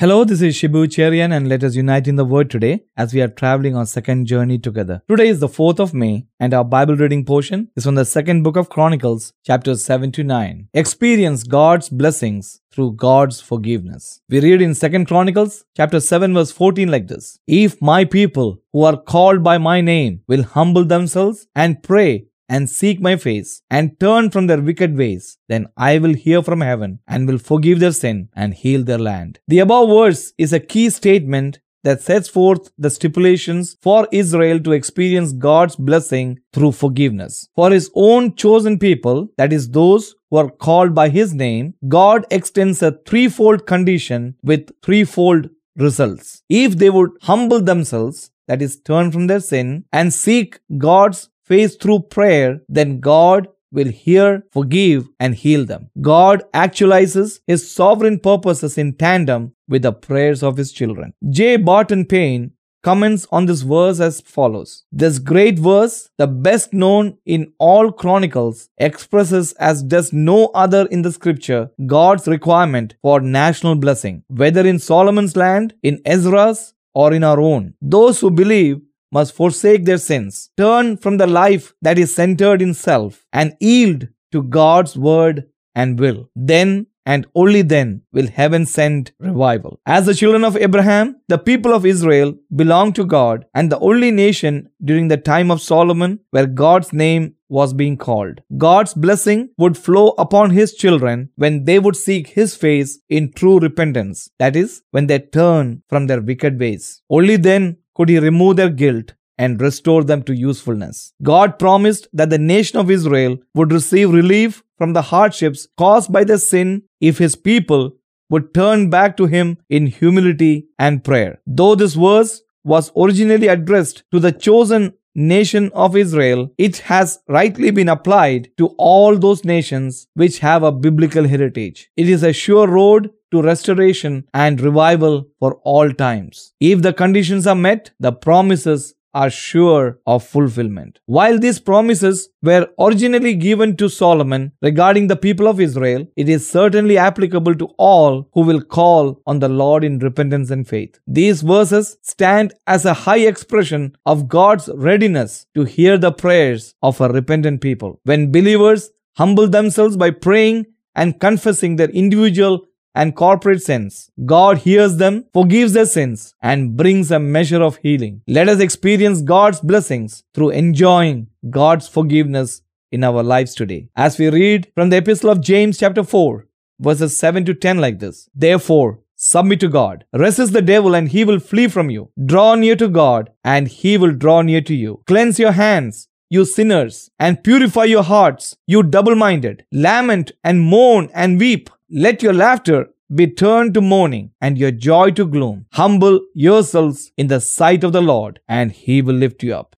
Hello, this is Shibu Cherian and let us unite in the Word today as we are traveling on second journey together. Today is the 4th of May and our Bible reading portion is from the second book of Chronicles, chapters 7 to 9. Experience God's blessings through God's forgiveness. We read in 2 Chronicles, chapter 7 verse 14 like this. If my people who are called by my name will humble themselves and pray and seek my face and turn from their wicked ways, then I will hear from heaven and will forgive their sin and heal their land. The above verse is a key statement that sets forth the stipulations for Israel to experience God's blessing through forgiveness. For His own chosen people, that is those who are called by His name, God extends a threefold condition with threefold results. If they would humble themselves, that is turn from their sin, and seek God's face through prayer, then God will hear, forgive, and heal them. God actualizes His sovereign purposes in tandem with the prayers of His children. J. Barton Payne comments on this verse as follows. This great verse, the best known in all Chronicles, expresses as does no other in the scripture God's requirement for national blessing, whether in Solomon's land, in Ezra's, or in our own. Those who believe must forsake their sins, turn from the life that is centered in self, and yield to God's word and will. Then and only then will heaven send revival. As the children of Abraham, the people of Israel belong to God and the only nation during the time of Solomon where God's name was being called. God's blessing would flow upon His children when they would seek His face in true repentance. That is, when they turn from their wicked ways. Only then could He remove their guilt and restore them to usefulness. God promised that the nation of Israel would receive relief from the hardships caused by their sin if His people would turn back to Him in humility and prayer. Though this verse was originally addressed to the chosen nation of Israel, it has rightly been applied to all those nations which have a biblical heritage. It is a sure road to restoration and revival for all times. If the conditions are met, the promises are sure of fulfillment. While these promises were originally given to Solomon regarding the people of Israel, it is certainly applicable to all who will call on the Lord in repentance and faith. These verses stand as a high expression of God's readiness to hear the prayers of a repentant people. When believers humble themselves by praying and confessing their individual and corporate sins, God hears them, forgives their sins, and brings a measure of healing. Let us experience God's blessings through enjoying God's forgiveness in our lives today. As we read from the Epistle of James chapter 4, verses 7 to 10 like this. Therefore, submit to God. Resist the devil and he will flee from you. Draw near to God and He will draw near to you. Cleanse your hands, you sinners, and purify your hearts, you double-minded. Lament and mourn and weep. Let your laughter be turned to mourning and your joy to gloom. Humble yourselves in the sight of the Lord and He will lift you up.